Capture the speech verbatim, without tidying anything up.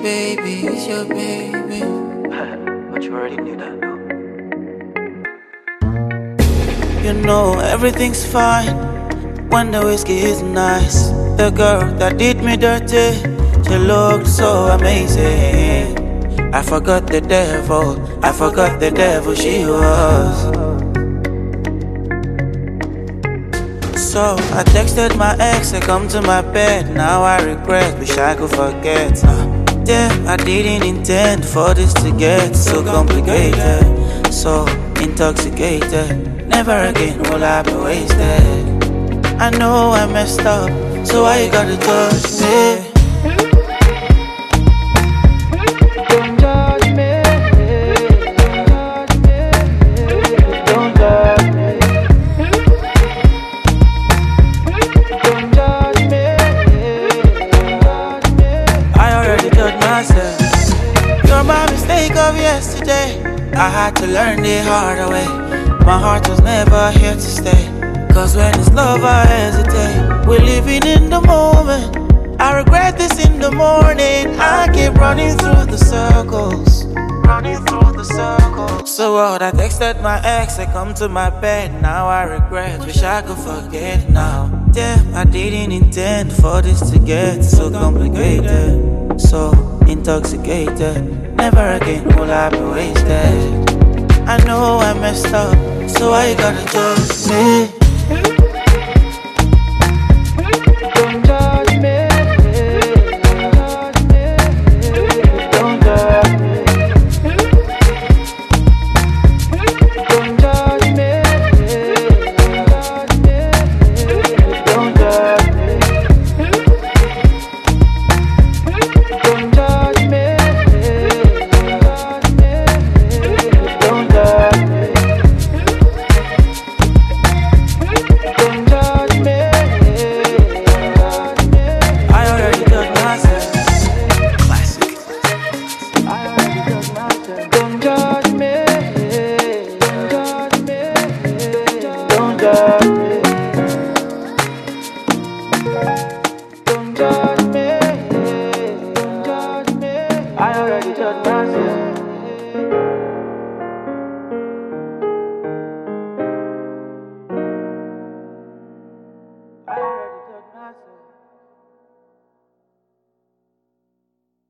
baby, it's your baby. But you already knew that, no? You know everything's fine when the whiskey is nice. The girl that did me dirty, she looked so amazing. I forgot the devil, I forgot the devil she was. So I texted my ex to come to my bed. Now I regret, wish I could forget. uh, Damn, I didn't intend for this to get so complicated, so intoxicated. Never again will I be wasted. I know I messed up, so why you gotta judge me? Don't judge me. Don't judge me. Don't judge me. I already judged myself. You're my mistake of yesterday. I had to learn the hard way. My heart was never here to stay. Cause when it's love I hesitate. We're living in the moment. I regret this in the morning. I keep running through the circles, running through the circles. So what, I texted my ex to come to my bed. Now I regret, wish I could forget now. Damn, I didn't intend for this to get so complicated, so intoxicated. Never again will I be wasted. I know I messed up, so why you gotta judge me? Don't judge me. Don't judge me. Don't judge me. Don't judge me. Don't judge me. Don't judge me. Don't judge me. I already judged myself. Classic. I already judged myself. Don't judge me. Don't judge me. Don't judge me. Don't judge me. I already judged myself.